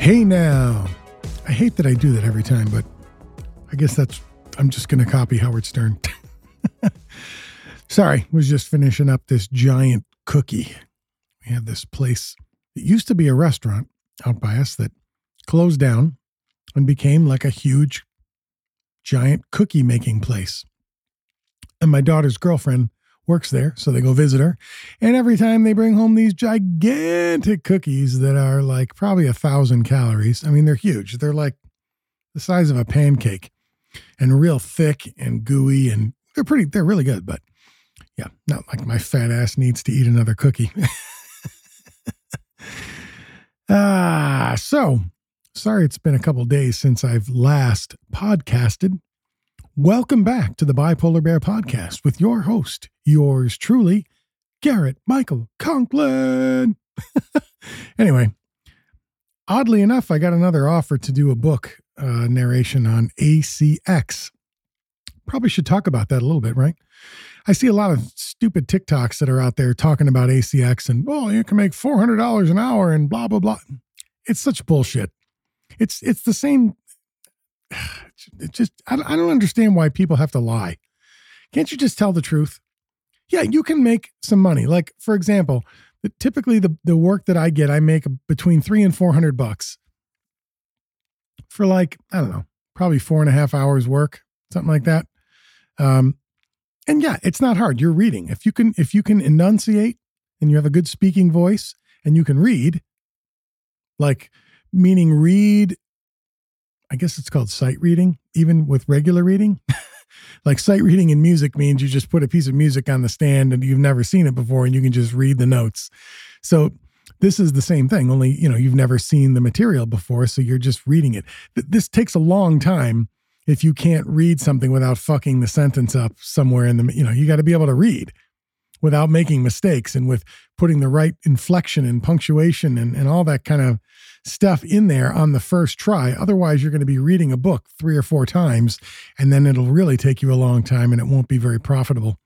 Hey now. I hate that I do that every time, but I guess I'm just going to copy Howard Stern. Sorry, was just finishing up this giant cookie. We have this place. It used to be a restaurant out by us that closed down and became like a huge, giant cookie making place. And my daughter's girlfriend works there, so they go visit her. And every time they bring home these gigantic cookies that are like probably 1,000 calories. I mean, they're huge. They're like the size of a pancake and real thick and gooey, and they're really good. But yeah, not like my fat ass needs to eat another cookie. So sorry it's been a couple days since I've last podcasted. Welcome back to the Bipolar Bear Podcast with your host, yours truly, Garrett Michael Conklin. Anyway, oddly enough, I got another offer to do a book narration on ACX. Probably should talk about that a little bit, right? I see a lot of stupid TikToks that are out there talking about ACX and, oh, you can make $400 an hour and blah, blah, blah. It's such bullshit. It's the same. It just, I don't understand why people have to lie. Can't you just tell the truth? Yeah, you can make some money. Like, for example, typically the work that I get, I make between $300 and $400 for like, I don't know, probably 4.5 hours work, something like that. And yeah, it's not hard. You're reading. If you can enunciate and you have a good speaking voice and you can read, like meaning read, I guess it's called sight reading, even with regular reading. Like sight reading in music means you just put a piece of music on the stand and you've never seen it before and you can just read the notes. So this is the same thing, only, you've never seen the material before, so you're just reading it. This takes a long time if you can't read something without fucking the sentence up somewhere in the, you got to be able to read without making mistakes and with putting the right inflection and punctuation and all that kind of stuff in there on the first try. Otherwise, you're going to be reading a book 3 or 4 times, and then it'll really take you a long time and it won't be very profitable.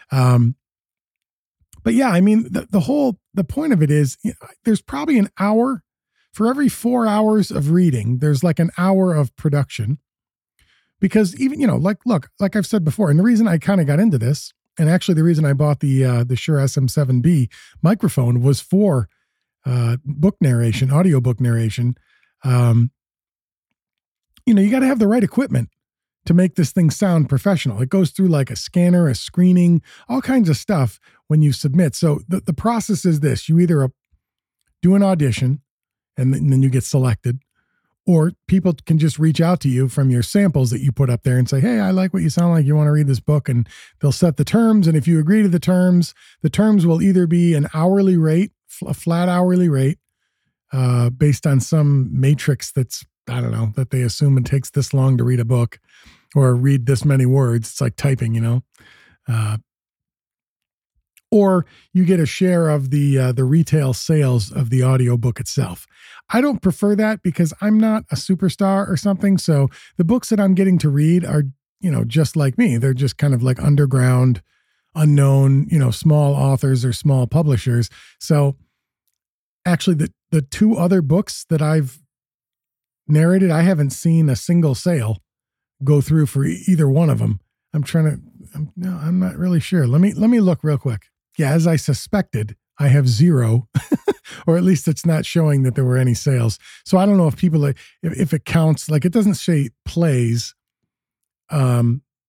But yeah, I mean, the point of it is there's probably an hour for every 4 hours of reading. There's like an hour of production because even, like I've said before, and the reason I kind of got into this, and actually the reason I bought the Shure SM7B microphone was for book narration, audiobook narration. You got to have the right equipment to make this thing sound professional. It goes through like a scanner, a screening, all kinds of stuff when you submit. So the process is this: you either do an audition and then you get selected, or people can just reach out to you from your samples that you put up there and say, hey, I like what you sound like. You want to read this book? And they'll set the terms. And if you agree to the terms will either be an hourly rate, a flat hourly rate, based on some matrix that's, I don't know, that they assume it takes this long to read a book or read this many words. It's like typing, or you get a share of the retail sales of the audiobook itself. I don't prefer that because I'm not a superstar or something. So the books that I'm getting to read are, just like me. They're just kind of like underground, unknown, small authors or small publishers. So actually the 2 other books that I've narrated, I haven't seen a single sale go through for either one of them. I'm not really sure. Let me look real quick. Yeah, as I suspected, I have 0, or at least it's not showing that there were any sales. So I don't know if people, if it counts, like it doesn't say plays, but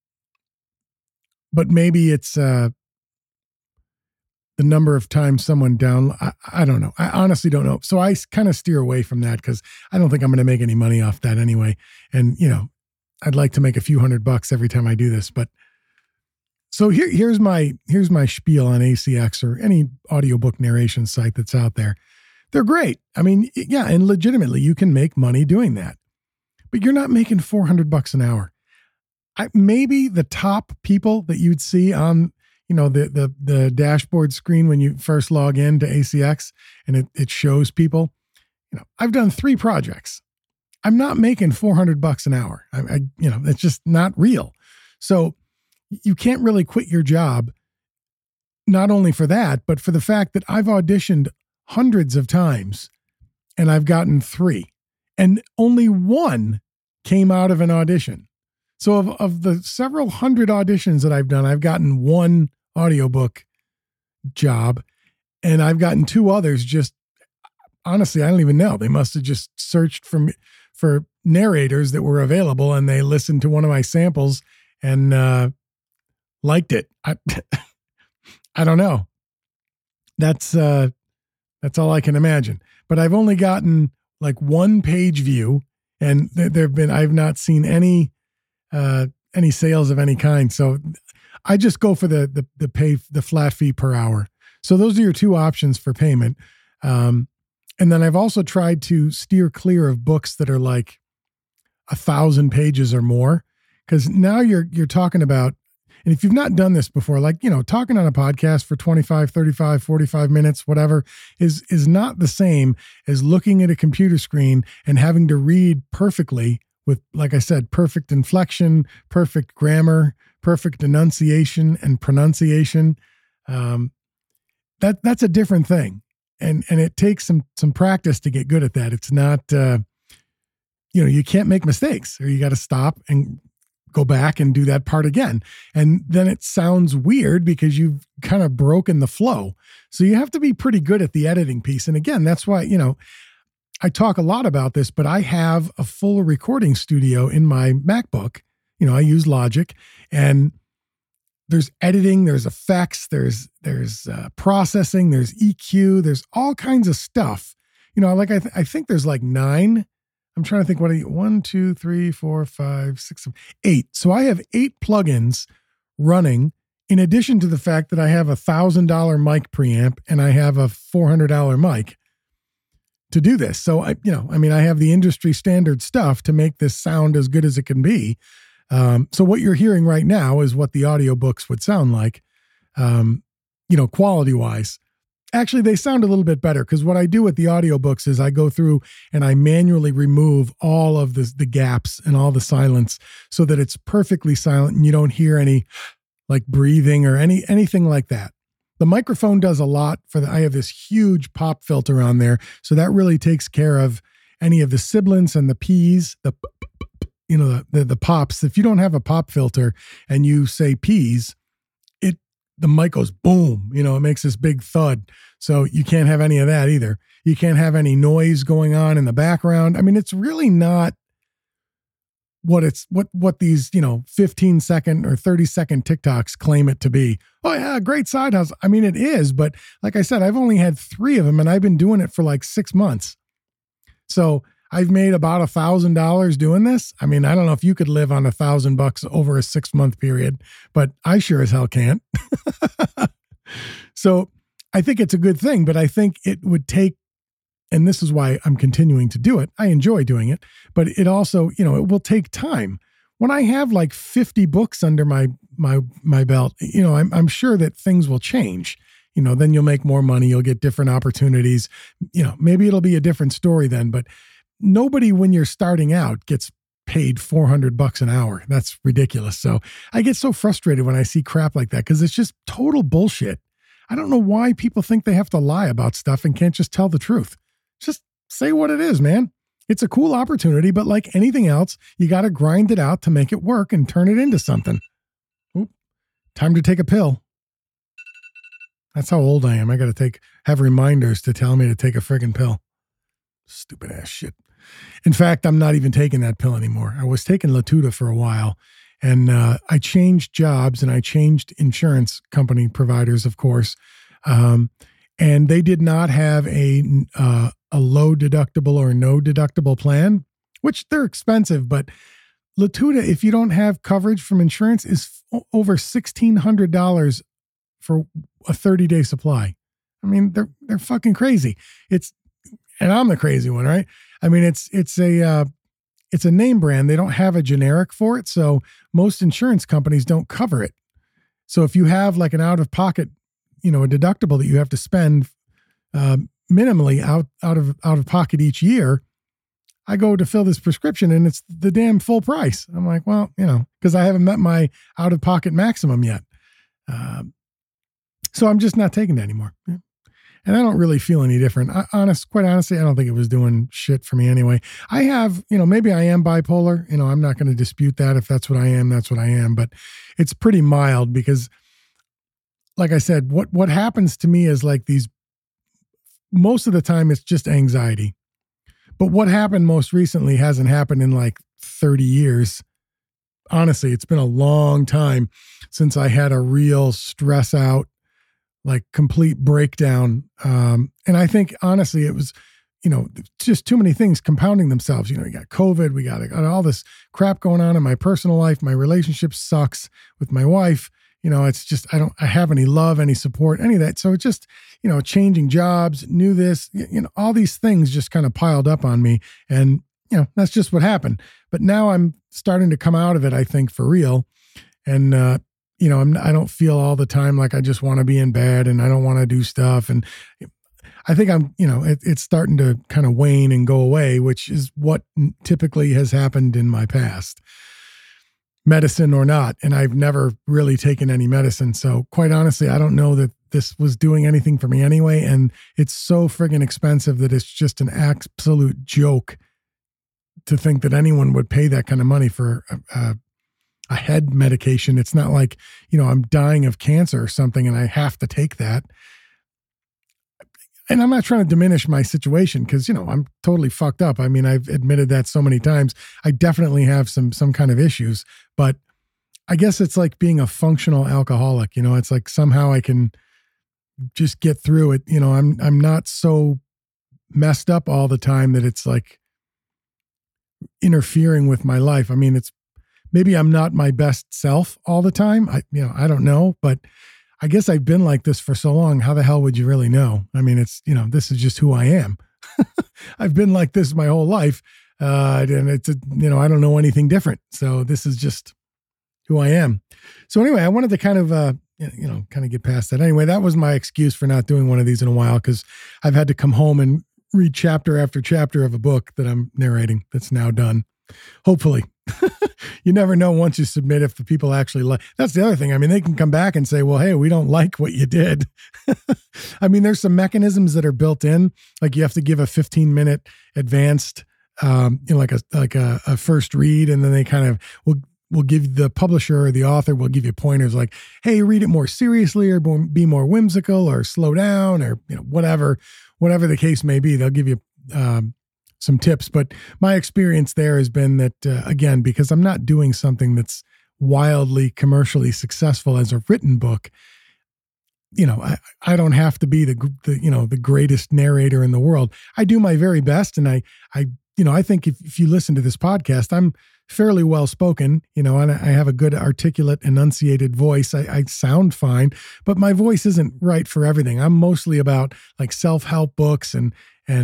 maybe it's the number of times someone I don't know. I honestly don't know. So I kind of steer away from that because I don't think I'm going to make any money off that anyway. And, I'd like to make a few $100 every time I do this, but so here's my spiel on ACX or any audiobook narration site that's out there. They're great. I mean, yeah, and legitimately you can make money doing that, but you're not making $400 an hour. Maybe the top people that you'd see on, the dashboard screen when you first log in to ACX and it shows people, I've done 3 projects. I'm not making $400 an hour. It's just not real. So you can't really quit your job, not only for that, but for the fact that I've auditioned hundreds of times and I've gotten 3. and only one came out of an audition. So of the several hundred auditions that I've done, I've gotten one audiobook job, and I've gotten two others. Just honestly, I don't even know. They must have just searched for narrators that were available, and they listened to one of my samples and liked it. I don't know. That's all I can imagine. But I've only gotten like one page view, and I've not seen any sales of any kind. So I just go for the flat fee per hour. So those are your two options for payment. And then I've also tried to steer clear of books that are like 1,000 pages or more, because now you're talking about, and if you've not done this before, like, talking on a podcast for 25, 35, 45 minutes, whatever, is not the same as looking at a computer screen and having to read perfectly with, like I said, perfect inflection, perfect grammar, perfect enunciation and pronunciation. That's a different thing. And it takes some practice to get good at that. It's not, you can't make mistakes, or you got to stop and go back and do that part again. And then it sounds weird because you've kind of broken the flow. So you have to be pretty good at the editing piece. And again, that's why, I talk a lot about this, but I have a full recording studio in my MacBook. I use Logic, and there's editing, there's effects, there's processing, there's EQ, there's all kinds of stuff. I think there's like 9. I'm trying to think 1, 2, 3, 4, 5, 6, 7, 8. So I have 8 plugins running, in addition to the fact that I have a $1,000 mic preamp and I have a $400 mic to do this. So I have the industry standard stuff to make this sound as good as it can be. So what you're hearing right now is what the audiobooks would sound like, quality wise. Actually, they sound a little bit better, because what I do with the audiobooks is I go through and I manually remove all of the gaps and all the silence so that it's perfectly silent and you don't hear any like breathing or anything like that. The microphone does a lot I have this huge pop filter on there. So that really takes care of any of the sibilants and the P's, the pops. If you don't have a pop filter and you say P's, the mic goes boom, it makes this big thud. So you can't have any of that either. You can't have any noise going on in the background. I mean, it's really not what these, 15-second or 30-second TikToks claim it to be. Oh yeah, great side hustle. I mean, it is, but like I said, I've only had 3 of them, and I've been doing it for like 6 months. So I've made about $1,000 doing this. I mean, I don't know if you could live on $1,000 over a 6-month period, but I sure as hell can't. So I think it's a good thing, but I think it would take, and this is why I'm continuing to do it. I enjoy doing it, but it also, it will take time. When I have like 50 books under my belt, I'm sure that things will change. Then you'll make more money. You'll get different opportunities. Maybe it'll be a different story then, but nobody, when you're starting out, gets paid $400 an hour. That's ridiculous. So I get so frustrated when I see crap like that, because it's just total bullshit. I don't know why people think they have to lie about stuff and can't just tell the truth. Just say what it is, man. It's a cool opportunity, but like anything else, you got to grind it out to make it work and turn it into something. Oop, time to take a pill. That's how old I am. I got to have reminders to tell me to take a friggin' pill. Stupid ass shit. In fact, I'm not even taking that pill anymore. I was taking Latuda for a while, and I changed jobs and I changed insurance company providers, of course. And they did not have a low deductible or no deductible plan, which they're expensive, but Latuda, if you don't have coverage from insurance, is over $1,600 for a 30-day supply. I mean, they're fucking crazy. And I'm the crazy one, right? I mean, it's a name brand. They don't have a generic for it. So most insurance companies don't cover it. So if you have like an out-of-pocket, a deductible that you have to spend minimally out of pocket each year, I go to fill this prescription and it's the damn full price. I'm like, well, because I haven't met my out-of-pocket maximum yet. So I'm just not taking it anymore. And I don't really feel any different. Quite honestly, I don't think it was doing shit for me anyway. I have, maybe I am bipolar. I'm not going to dispute that. If that's what I am, that's what I am. But it's pretty mild because, like I said, what happens to me is like most of the time it's just anxiety. But what happened most recently hasn't happened in like 30 years. Honestly, it's been a long time since I had a real stress out, like complete breakdown. And I think honestly, it was, just too many things compounding themselves. You got COVID, we got all this crap going on in my personal life. My relationship sucks with my wife. It's just, I have any love, any support, any of that. So it's just, changing jobs, knew this, all these things just kind of piled up on me. And, that's just what happened. But now I'm starting to come out of it, I think, for real. And, I don't feel all the time like I just want to be in bed and I don't want to do stuff. And I think I'm, it's starting to kind of wane and go away, which is what typically has happened in my past, medicine or not. And I've never really taken any medicine. So quite honestly, I don't know that this was doing anything for me anyway. And it's so friggin' expensive that it's just an absolute joke to think that anyone would pay that kind of money for a head medication. It's not like, I'm dying of cancer or something and I have to take that. And I'm not trying to diminish my situation because, I'm totally fucked up. I mean, I've admitted that so many times. I definitely have some kind of issues, but I guess it's like being a functional alcoholic. It's like somehow I can just get through it. I'm not so messed up all the time that it's like interfering with my life. I mean, maybe I'm not my best self all the time. I don't know, but I guess I've been like this for so long. How the hell would you really know? I mean, it's, this is just who I am. I've been like this my whole life. And it's, I don't know anything different. So this is just who I am. So anyway, I wanted to kind of, kind of get past that. Anyway, that was my excuse for not doing one of these in a while because I've had to come home and read chapter after chapter of a book that I'm narrating that's now done. Hopefully. You never know once you submit if the people actually like. That's the other thing. I mean, they can come back and say, well, hey, we don't like what you did. I mean, there's some mechanisms that are built in, like you have to give a 15-minute advanced, like a first read, and then they kind of will give the publisher or the author will give you pointers like, hey, read it more seriously or be more whimsical or slow down or whatever the case may be. They'll give you some tips, but my experience there has been that, again, because I'm not doing something that's wildly commercially successful as a written book, I don't have to be the greatest narrator in the world. I do my very best. And I think if you listen to this podcast, I'm fairly well spoken, and I have a good articulate, enunciated voice. I sound fine, but my voice isn't right for everything. I'm mostly about like self-help books and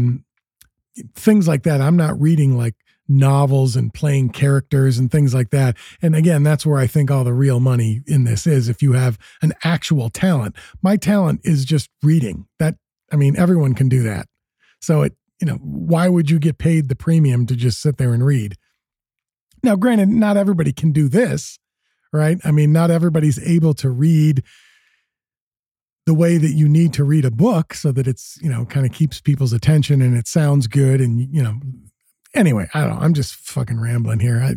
things like that. I'm not reading like novels and playing characters and things like that. And again, that's where I think all the real money in this is. If you have an actual talent, my talent is just reading that. I mean, everyone can do that. So why would you get paid the premium to just sit there and read? Now, granted, not everybody can do this, right? I mean, not everybody's able to read the way that you need to read a book so that it's, kind of keeps people's attention and it sounds good. And, anyway, I don't know. I'm just fucking rambling here.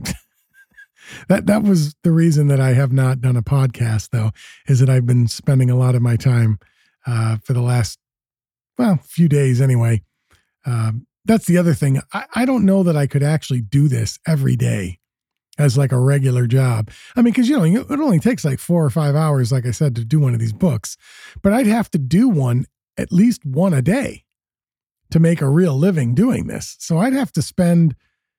That was the reason that I have not done a podcast though, is that I've been spending a lot of my time, for the last, few days anyway. That's the other thing. I don't know that I could actually do this every day as like a regular job. I mean, because, it only takes like 4 or 5 hours, like I said, to do one of these books, but I'd have to do at least one a day to make a real living doing this. So I'd have to spend,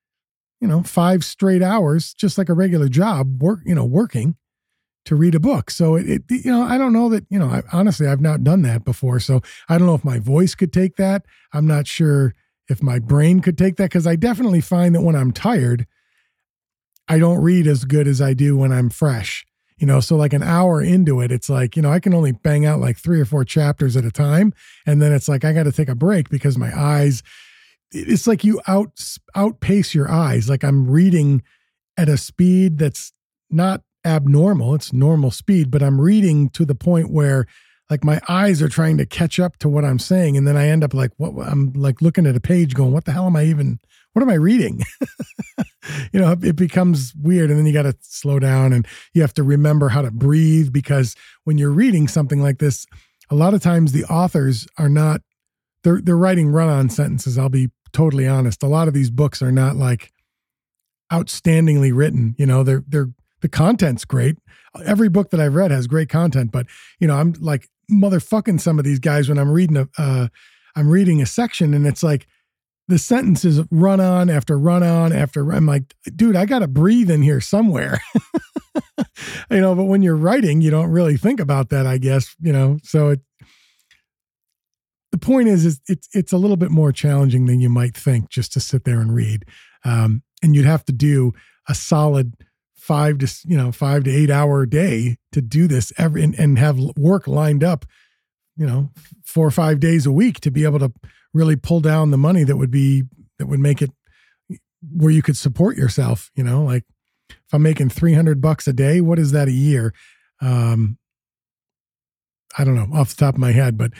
5 straight hours, just like a regular job working to read a book. So I don't know that, honestly, I've not done that before. So I don't know if my voice could take that. I'm not sure if my brain could take that. Cause I definitely find that when I'm tired, I don't read as good as I do when I'm fresh, so like an hour into it, it's like, I can only bang out like 3 or 4 chapters at a time. And then it's like, I got to take a break because my eyes, it's like you outpace your eyes. Like I'm reading at a speed that's not abnormal. It's normal speed, but I'm reading to the point where like my eyes are trying to catch up to what I'm saying. And then I end up like, what I'm like looking at a page going, what the hell am I even, what am I reading? It becomes weird. And then you got to slow down and you have to remember how to breathe, because when you're reading something like this, a lot of times the authors are not, they're writing run-on sentences. I'll be totally honest. A lot of these books are not like outstandingly written. The content's great. Every book that I've read has great content, but I'm like motherfucking some of these guys when I'm reading a section, and it's like the sentences run on after run on after. I'm like, dude, I got to breathe in here somewhere. But when you're writing, you don't really think about that, I guess. So the point is it's a little bit more challenging than you might think just to sit there and read, and you'd have to do a solid 5 to 8 hour day to do this and have work lined up, 4 or 5 days a week to be able to really pull down the money that would make it where you could support yourself. Like if I'm making $300 a day, what is that a year? I don't know off the top of my head, but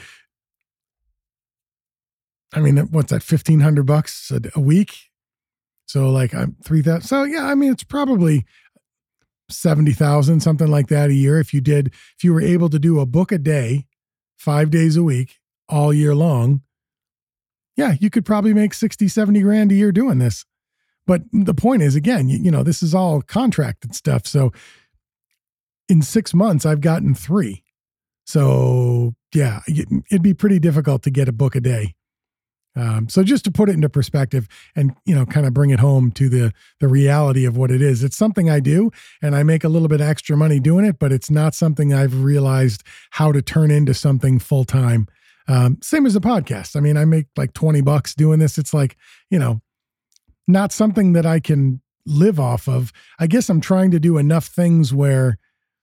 I mean, what's that? $1,500 a week. So like I'm 3,000. So yeah, I mean, it's probably 70,000, something like that a year. If you were able to do a book a day, 5 days a week, all year long, yeah, you could probably make 60, 70 grand a year doing this. But the point is, again, this is all contracted stuff. So in 6 months, I've gotten 3. So yeah, it'd be pretty difficult to get a book a day. So just to put it into perspective and, kind of bring it home to the reality of what it is. It's something I do and I make a little bit extra money doing it, but it's not something I've realized how to turn into something full time. Same as a podcast. I mean, I make like $20 doing this. It's like, not something that I can live off of. I guess I'm trying to do enough things where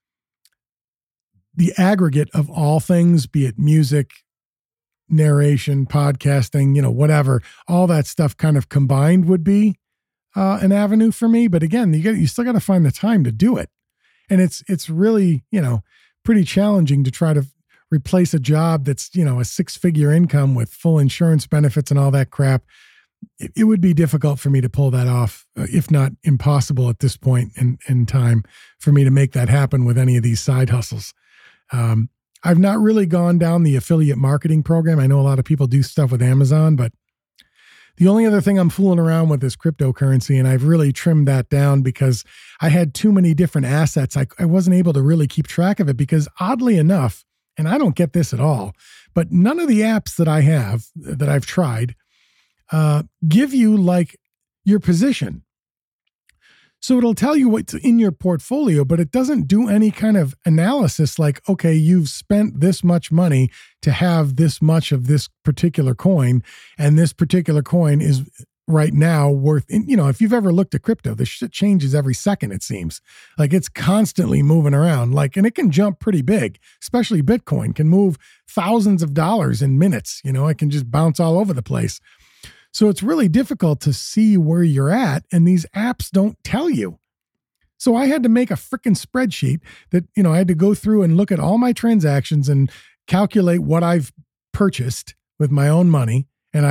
the aggregate of all things, be it music, narration, podcasting, whatever, all that stuff kind of combined would be an avenue for me. But again, you still got to find the time to do it. And it's really, pretty challenging to try to replace a job that's, a 6-figure income with full insurance benefits and all that crap. It would be difficult for me to pull that off, if not impossible at this point in time for me to make that happen with any of these side hustles. I've not really gone down the affiliate marketing program. I know a lot of people do stuff with Amazon, but the only other thing I'm fooling around with is cryptocurrency, and I've really trimmed that down because I had too many different assets. I wasn't able to really keep track of it because oddly enough, and I don't get this at all, but none of the apps that I have that I've tried give you like your position. So it'll tell you what's in your portfolio, but it doesn't do any kind of analysis like, okay, you've spent this much money to have this much of this particular coin, and this particular coin is right now worth, if you've ever looked at crypto, this shit changes every second, it seems. Like it's constantly moving around, and it can jump pretty big, especially Bitcoin can move thousands of dollars in minutes. It can just bounce all over the place. So it's really difficult to see where you're at, and these apps don't tell you. So I had to make a freaking spreadsheet that, I had to go through and look at all my transactions and calculate what I've purchased with my own money. And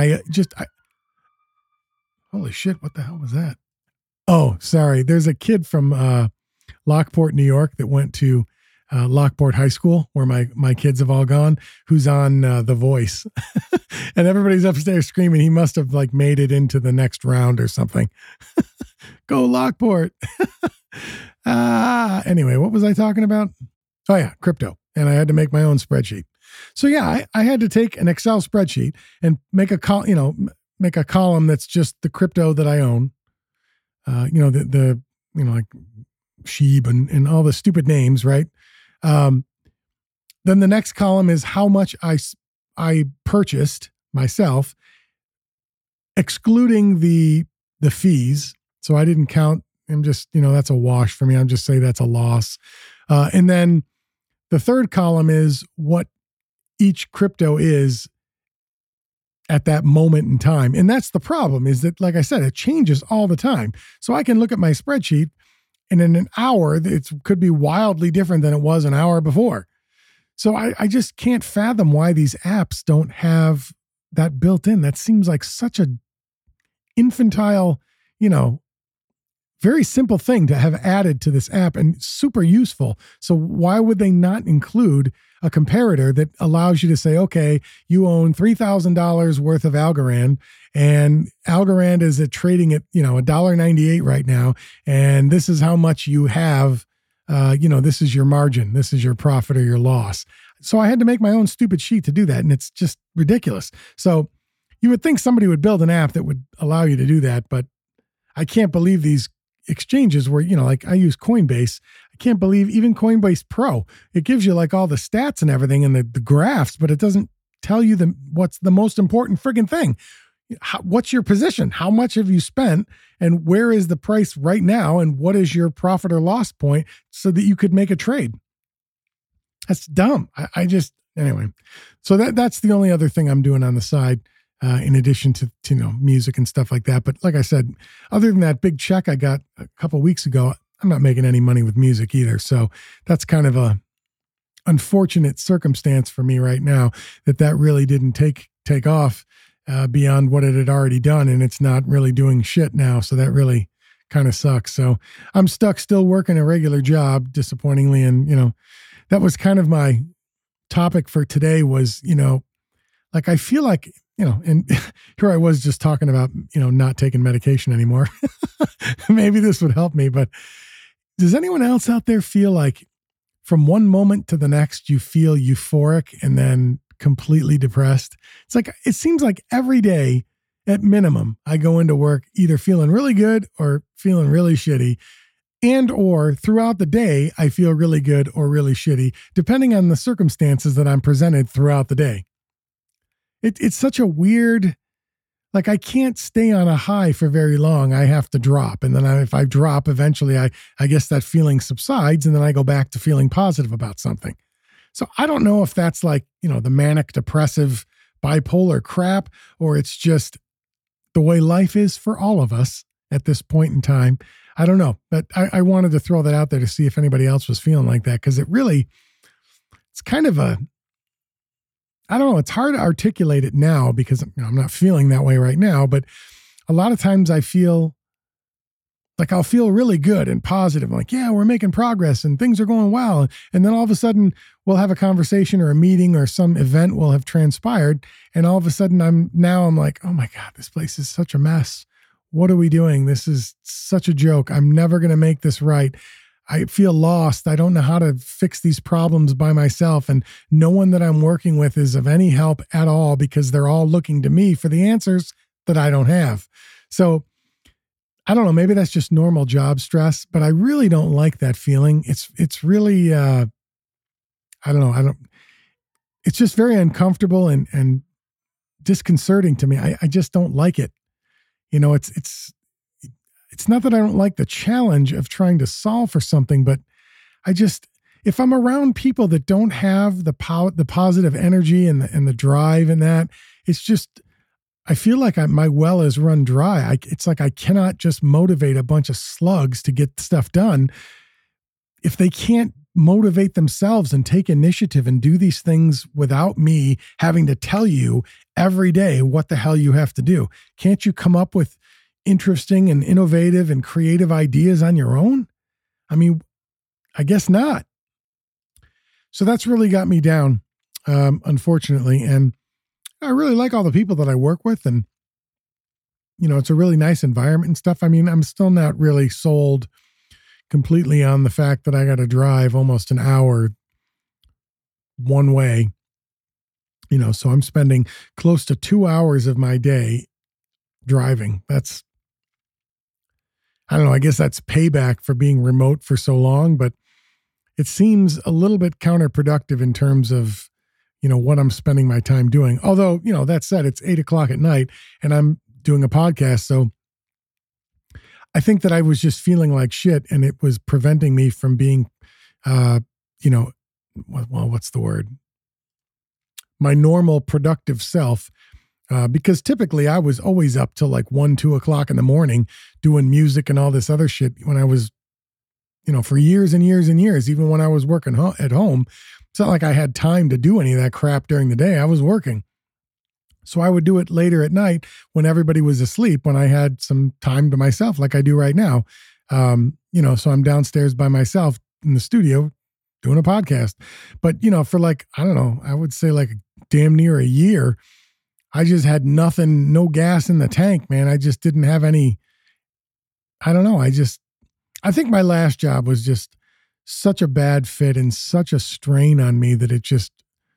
holy shit, what the hell was that? Oh, sorry. There's a kid from Lockport, New York that went to Lockport High School, where my kids have all gone, who's on The Voice. And everybody's upstairs screaming. He must have made it into the next round or something. Go Lockport. Anyway, what was I talking about? Oh yeah, crypto. And I had to make my own spreadsheet. So yeah, I had to take an Excel spreadsheet and make a column that's just the crypto that I own. Like Sheeb and all the stupid names, right? Then the next column is how much I purchased myself, excluding the fees. So I didn't count. I'm just, that's a wash for me. I'm just saying that's a loss. And then the third column is what each crypto is at that moment in time. And that's the problem, is that, like I said, it changes all the time. So I can look at my spreadsheet and in an hour, it could be wildly different than it was an hour before. So I just can't fathom why these apps don't have that built in. That seems like such a infantile, very simple thing to have added to this app and super useful. So why would they not include a comparator that allows you to say, okay, you own $3,000 worth of Algorand, and Algorand is trading at, $1.98 right now. And this is how much you have, this is your margin. This is your profit or your loss. So I had to make my own stupid sheet to do that. And it's just ridiculous. So you would think somebody would build an app that would allow you to do that, but I can't believe these exchanges where, like I use Coinbase. I can't believe even Coinbase Pro, it gives you like all the stats and everything and the graphs, but it doesn't tell you what's the most important friggin' thing. What's your position? How much have you spent, and where is the price right now? And what is your profit or loss point so that you could make a trade? That's dumb. Anyway, so that's the only other thing I'm doing on the side. In addition to music and stuff like that. But like I said, other than that big check I got a couple of weeks ago, I'm not making any money with music either. So that's kind of a unfortunate circumstance for me right now that really didn't take off beyond what it had already done. And it's not really doing shit now. So that really kind of sucks. So I'm stuck still working a regular job, disappointingly. And, that was kind of my topic for today was, like, I feel like, and here I was just talking about, not taking medication anymore. Maybe this would help me, but does anyone else out there feel like from one moment to the next, you feel euphoric and then completely depressed? It's like, it seems like every day at minimum, I go into work either feeling really good or feeling really shitty. And or throughout the day, I feel really good or really shitty, depending on the circumstances that I'm presented throughout the day. It's such a weird, like I can't stay on a high for very long. I have to drop. And then if I drop, eventually I guess that feeling subsides and then I go back to feeling positive about something. So I don't know if that's like, the manic depressive bipolar crap, or it's just the way life is for all of us at this point in time. I don't know, but I wanted to throw that out there to see if anybody else was feeling like that. Cause it's kind of I don't know. It's hard to articulate it now because I'm not feeling that way right now, but a lot of times I feel like I'll feel really good and positive. I'm like, yeah, we're making progress and things are going well. And then all of a sudden we'll have a conversation or a meeting or some event will have transpired. And all of a sudden I'm like, oh my God, this place is such a mess. What are we doing? This is such a joke. I'm never going to make this right. I feel lost. I don't know how to fix these problems by myself. And no one that I'm working with is of any help at all because they're all looking to me for the answers that I don't have. So I don't know, maybe that's just normal job stress, but I really don't like that feeling. It's really, I don't know. It's just very uncomfortable and disconcerting to me. I just don't like it. It's not that I don't like the challenge of trying to solve for something, but if I'm around people that don't have the positive energy and the drive and that, it's just, I feel like my well is run dry. It's like I cannot just motivate a bunch of slugs to get stuff done if they can't motivate themselves and take initiative and do these things without me having to tell you every day what the hell you have to do. Can't you come up with interesting and innovative and creative ideas on your own? I mean, I guess not. So that's really got me down, unfortunately. And I really like all the people that I work with, and, it's a really nice environment and stuff. I mean, I'm still not really sold completely on the fact that I got to drive almost an hour one way, so I'm spending close to 2 hours of my day driving. I don't know, I guess that's payback for being remote for so long, but it seems a little bit counterproductive in terms of, what I'm spending my time doing. Although, that said, it's 8:00 at night and I'm doing a podcast. So I think that I was just feeling like shit and it was preventing me from being, what's the word? My normal productive self. Because typically I was always up till like 1, 2 o'clock in the morning doing music and all this other shit when I was, for years and years and years, even when I was working at home, It's not like I had time to do any of that crap during the day. I was working. So I would do it later at night when everybody was asleep, when I had some time to myself, like I do right now. So I'm downstairs by myself in the studio doing a podcast. But, for like, I don't know, I would say like damn near a year, I just had nothing, no gas in the tank, man. I just didn't have any, I don't know. I think my last job was just such a bad fit and such a strain on me that it just,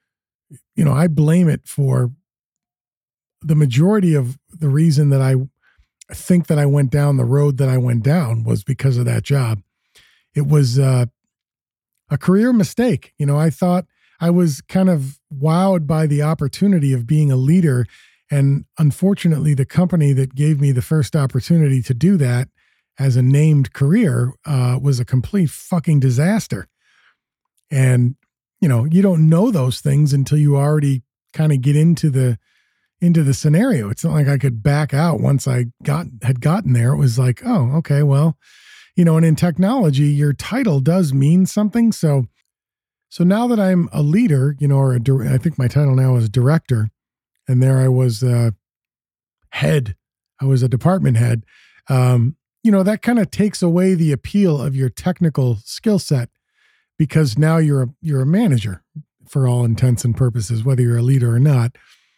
I blame it for the majority of the reason that I think that I went down the road that I went down was because of that job. It was a career mistake. I thought I was kind of wowed by the opportunity of being a leader. And unfortunately, the company that gave me the first opportunity to do that as a named career was a complete fucking disaster. And, you don't know those things until you already kind of get into the scenario. It's not like I could back out once I had gotten there. It was like, oh, okay, well, and in technology, your title does mean something. So now that I'm a leader, I think my title now is director, and there I was head. I was a department head. That kind of takes away the appeal of your technical skill set, because now you're a manager for all intents and purposes, whether you're a leader or not.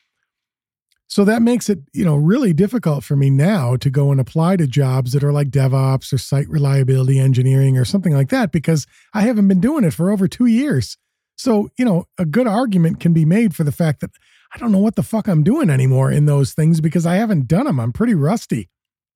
So that makes it, really difficult for me now to go and apply to jobs that are like DevOps or site reliability engineering or something like that, because I haven't been doing it for over 2 years. So, a good argument can be made for the fact that I don't know what the fuck I'm doing anymore in those things because I haven't done them. I'm pretty rusty.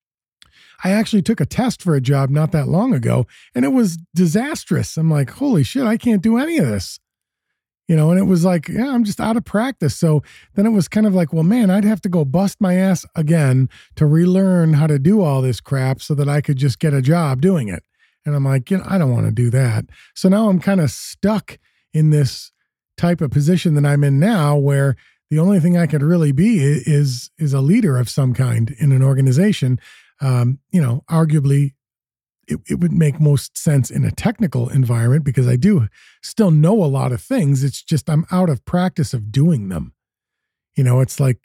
I actually took a test for a job not that long ago, and it was disastrous. I'm like, holy shit, I can't do any of this. And it was like, yeah, I'm just out of practice. So then it was kind of like, well, man, I'd have to go bust my ass again to relearn how to do all this crap so that I could just get a job doing it. And I'm like, I don't want to do that. So now I'm kind of stuck in this type of position that I'm in now, where the only thing I could really be is a leader of some kind in an organization. Arguably, it would make most sense in a technical environment because I do still know a lot of things. It's just I'm out of practice of doing them. It's like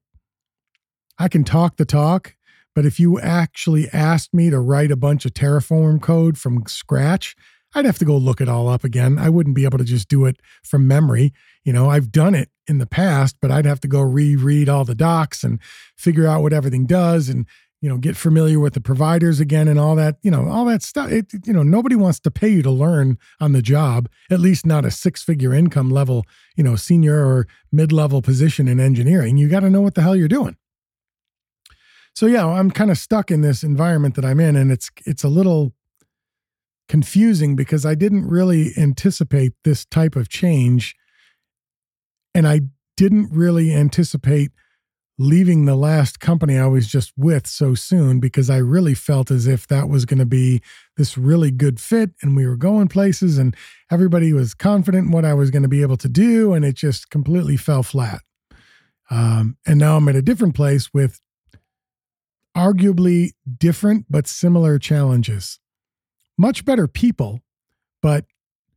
I can talk the talk, but if you actually asked me to write a bunch of Terraform code from scratch, I'd have to go look it all up again. I wouldn't be able to just do it from memory. I've done it in the past, but I'd have to go reread all the docs and figure out what everything does and get familiar with the providers again and all that, all that stuff. Nobody wants to pay you to learn on the job, at least not a 6-figure income level, senior or mid-level position in engineering. You got to know what the hell you're doing. So yeah, I'm kind of stuck in this environment that I'm in, and it's a little confusing because I didn't really anticipate this type of change, and I didn't really anticipate leaving the last company I was just with so soon, because I really felt as if that was going to be this really good fit and we were going places and everybody was confident in what I was going to be able to do. And it just completely fell flat. And now I'm at a different place with arguably different but similar challenges. Much better people, but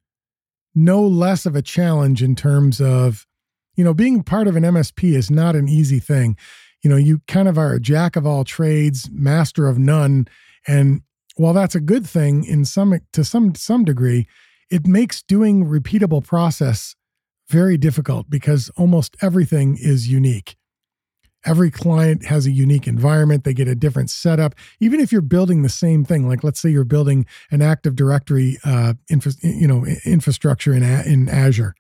no less of a challenge in terms of, being part of an MSP is not an easy thing. You kind of are a jack of all trades, master of none. And while that's a good thing to some degree, it makes doing repeatable process very difficult because almost everything is unique. Every client has a unique environment. They get a different setup. Even if you're building the same thing, like let's say you're building an Active Directory infrastructure in Azure.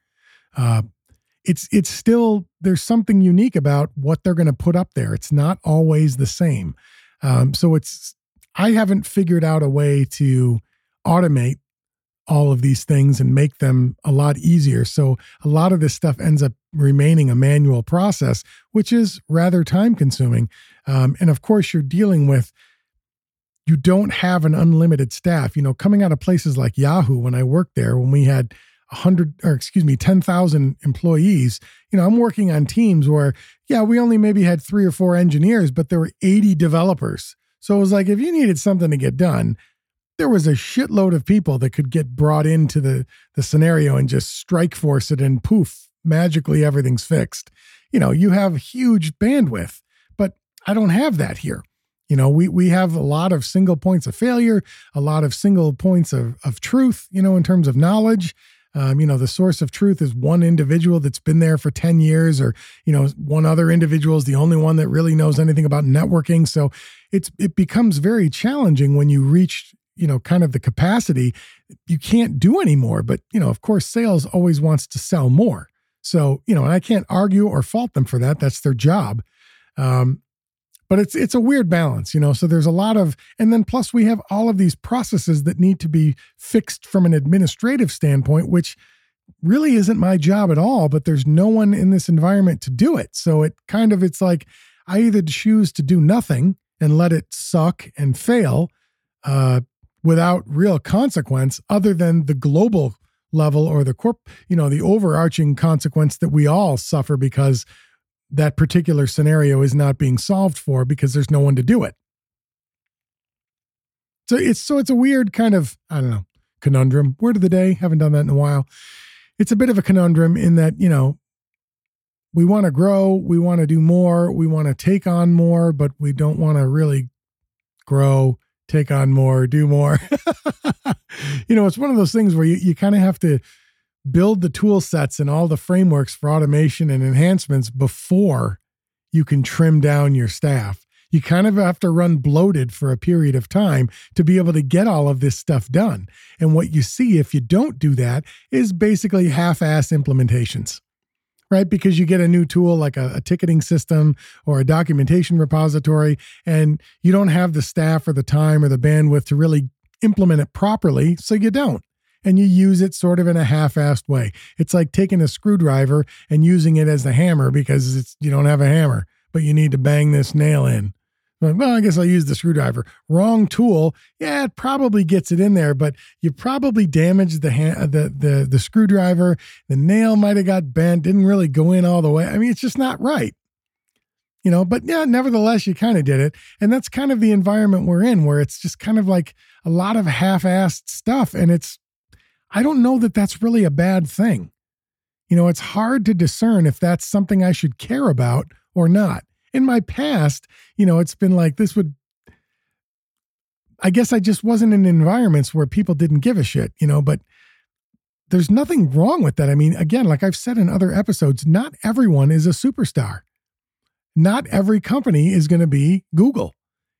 It's still, there's something unique about what they're going to put up there. It's not always the same. So I haven't figured out a way to automate all of these things and make them a lot easier. So a lot of this stuff ends up remaining a manual process, which is rather time consuming. And of course you're dealing with, you don't have an unlimited staff, coming out of places like Yahoo. When I worked there, when we had 10,000 employees, I'm working on teams where, we only maybe had 3 or 4 engineers, but there were 80 developers. So it was like, if you needed something to get done, there was a shitload of people that could get brought into the scenario and just strike force it and poof, magically everything's fixed. You have huge bandwidth, but I don't have that here. We have a lot of single points of failure, a lot of single points of truth, in terms of knowledge. The source of truth is one individual that's been there for 10 years, or, one other individual is the only one that really knows anything about networking. So it becomes very challenging when you reach, kind of the capacity. You can't do anymore, but, of course, sales always wants to sell more. So, and I can't argue or fault them for that. That's their job. But it's a weird balance, so there's a lot of, and then plus we have all of these processes that need to be fixed from an administrative standpoint, which really isn't my job at all, but there's no one in this environment to do it. So it's like I either choose to do nothing and let it suck and fail without real consequence other than the global level or the overarching consequence that we all suffer because that particular scenario is not being solved for because there's no one to do it. So it's a weird kind of, I don't know, conundrum. Word of the day. Haven't done that in a while. It's a bit of a conundrum in that, we want to grow, we want to do more, we want to take on more, but we don't want to really grow, take on more, do more. It's one of those things where you kind of have to build the tool sets and all the frameworks for automation and enhancements before you can trim down your staff. You kind of have to run bloated for a period of time to be able to get all of this stuff done. And what you see if you don't do that is basically half-ass implementations, right? Because you get a new tool like a ticketing system or a documentation repository, and you don't have the staff or the time or the bandwidth to really implement it properly, so you don't. And you use it sort of in a half-assed way. It's like taking a screwdriver and using it as the hammer because you don't have a hammer, but you need to bang this nail in. Well, I guess I'll use the screwdriver. Wrong tool. Yeah, it probably gets it in there, but you probably damaged the screwdriver. The nail might have got bent, didn't really go in all the way. I mean, it's just not right. But yeah, nevertheless, you kind of did it. And that's kind of the environment we're in, where it's just kind of like a lot of half-assed stuff. And I don't know that that's really a bad thing. It's hard to discern if that's something I should care about or not. In my past, it's been like I guess I just wasn't in environments where people didn't give a shit, but there's nothing wrong with that. I mean, again, like I've said in other episodes, not everyone is a superstar. Not every company is going to be Google.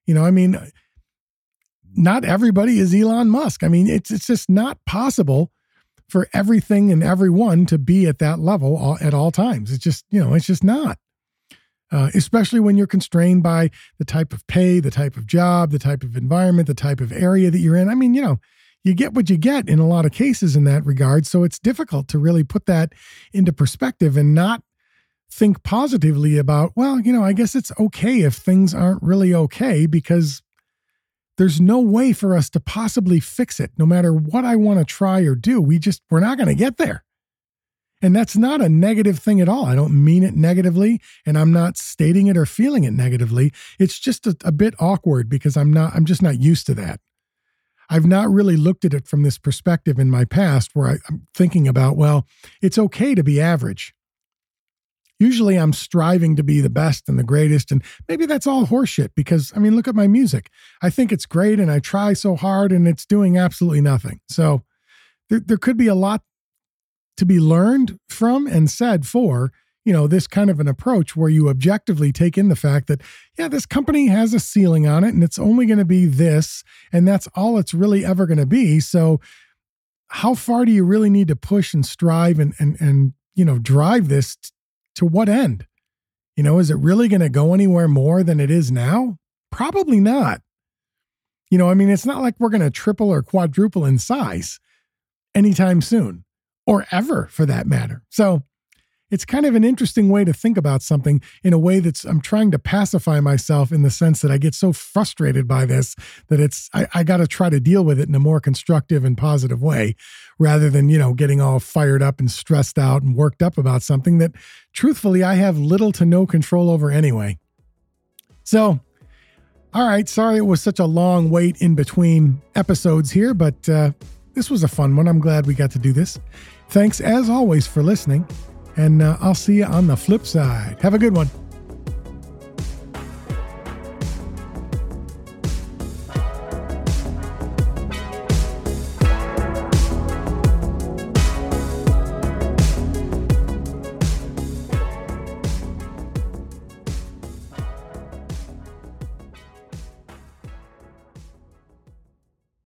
Not everybody is Elon Musk. I mean, it's just not possible for everything and everyone to be at that level at all times. It's just, it's just not. Especially when you're constrained by the type of pay, the type of job, the type of environment, the type of area that you're in. I mean, you get what you get in a lot of cases in that regard. So it's difficult to really put that into perspective and not think positively about, well, I guess it's okay if things aren't really okay, because there's no way for us to possibly fix it. No matter what I want to try or do, we're not going to get there. And that's not a negative thing at all. I don't mean it negatively, and I'm not stating it or feeling it negatively. It's just a bit awkward because I'm just not used to that. I've not really looked at it from this perspective in my past where I'm thinking about, well, it's okay to be average. Usually I'm striving to be the best and the greatest, and maybe that's all horseshit because, I mean, look at my music. I think it's great and I try so hard and it's doing absolutely nothing. So there could be a lot to be learned from and said for, this kind of an approach where you objectively take in the fact that, yeah, this company has a ceiling on it and it's only going to be this, and that's all it's really ever going to be. So how far do you really need to push and strive and drive this to what end? Is it really going to go anywhere more than it is now? Probably not. It's not like we're going to triple or quadruple in size anytime soon, or ever for that matter. So it's kind of an interesting way to think about something in a way I'm trying to pacify myself in the sense that I get so frustrated by this that I got to try to deal with it in a more constructive and positive way rather than, getting all fired up and stressed out and worked up about something that truthfully I have little to no control over anyway. So All right, sorry it was such a long wait in between episodes here, but this was a fun one. I'm glad we got to do this. Thanks, as always, for listening, and I'll see you on the flip side. Have a good one.